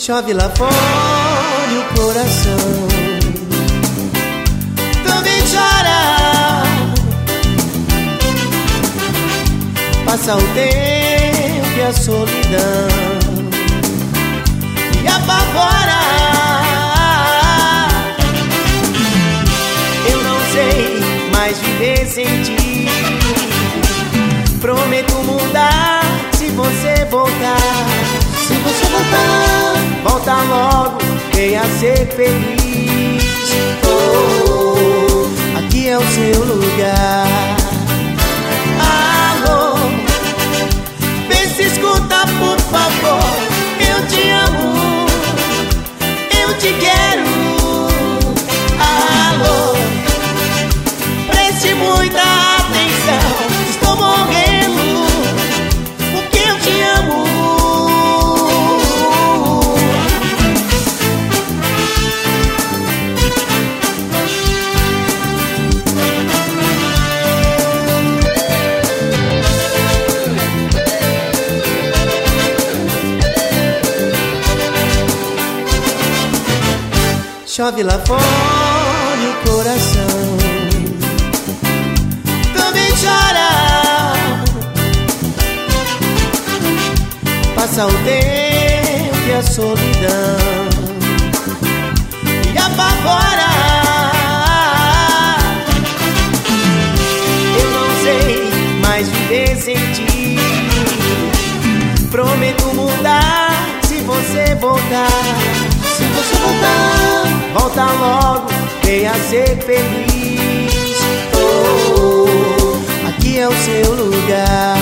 Chove lá fora e o coração também chora. Passa o tempo e a solidão me apavora. Eu não sei mais viver sem ti. Prometo mudar se você voltar. Se você voltar, volta logo, venha ser feliz. Oh, aqui é o seu lugar. Alô, vê se escuta, por favor. Eu te amo, eu te quero. Alô, preste muita atenção. Estou morrendo porque eu te amo. Chove lá fora e o coração também chora. Passa o tempo e a solidão me apavora. Eu não sei mais viver sem ti. Prometo mudar se você voltar. se você voltar, volta logo, venha ser feliz. Oh, aqui é o seu lugar.